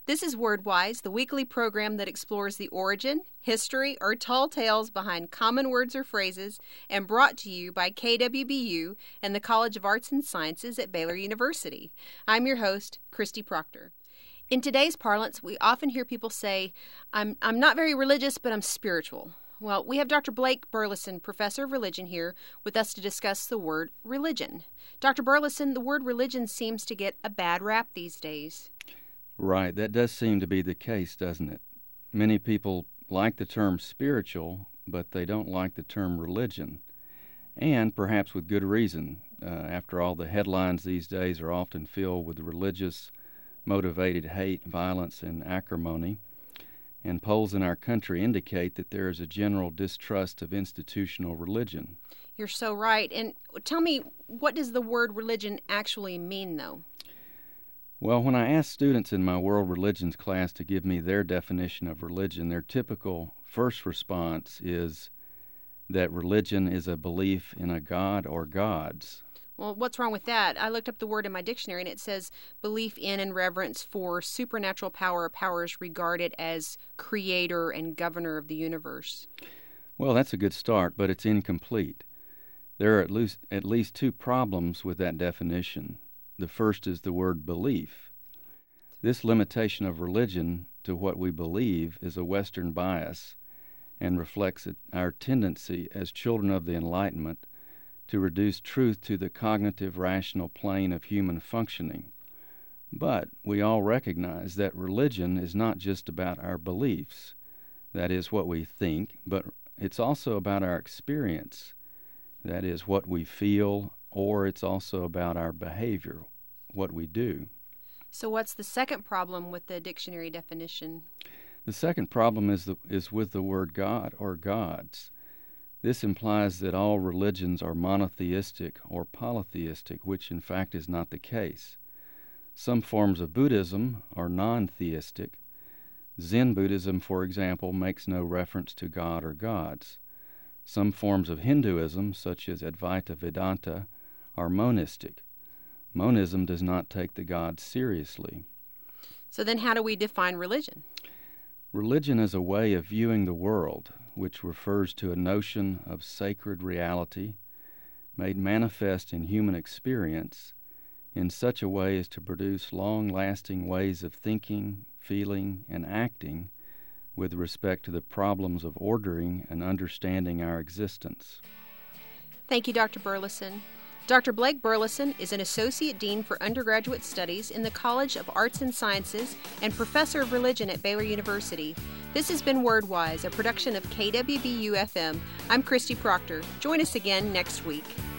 This is WordWise, the weekly program that explores the origin, history, or tall tales behind common words or phrases, and brought to you by KWBU and the College of Arts and Sciences at Baylor University. I'm your host, Christy Proctor. In today's parlance, we often hear people say, I'm not very religious, but I'm spiritual. Well, we have Dr. Blake Burleson, professor of religion, here with us to discuss the word religion. Dr. Burleson, the word religion seems to get a bad rap these days. Right, that does seem to be the case, doesn't it? Many people like the term spiritual, but they don't like the term religion, and perhaps with good reason. After all, the headlines these days are often filled with religious-motivated hate, violence, and acrimony, and polls in our country indicate that there is a general distrust of institutional religion. You're so right. And tell me, what does the word religion actually mean, though? Well, when I ask students in my world religions class to give me their definition of religion, their typical first response is that religion is a belief in a god or gods. Well, what's wrong with that? I looked up the word in my dictionary, and it says belief in and reverence for supernatural power or powers regarded as creator and governor of the universe. Well, that's a good start, but it's incomplete. There are at least two problems with that definition. The first is the word belief. This limitation of religion to what we believe is a Western bias and reflects our tendency as children of the Enlightenment to reduce truth to the cognitive rational plane of human functioning. But we all recognize that religion is not just about our beliefs, that is what we think, but it's also about our experience, that is what we feel, or it's also about our behavior, what we do. So what's the second problem with the dictionary definition? The second problem is with the word God or gods. This implies that all religions are monotheistic or polytheistic, which in fact is not the case. Some forms of Buddhism are non-theistic. Zen Buddhism, for example, makes no reference to God or gods. Some forms of Hinduism, such as Advaita Vedanta, are monistic. Monism does not take the gods seriously. So then how do we define religion? Religion is a way of viewing the world, which refers to a notion of sacred reality made manifest in human experience in such a way as to produce long-lasting ways of thinking, feeling, and acting with respect to the problems of ordering and understanding our existence. Thank you, Dr. Burleson. Dr. Blake Burleson is an Associate Dean for Undergraduate Studies in the College of Arts and Sciences and Professor of Religion at Baylor University. This has been WordWise, a production of KWBU-FM. I'm Christy Proctor. Join us again next week.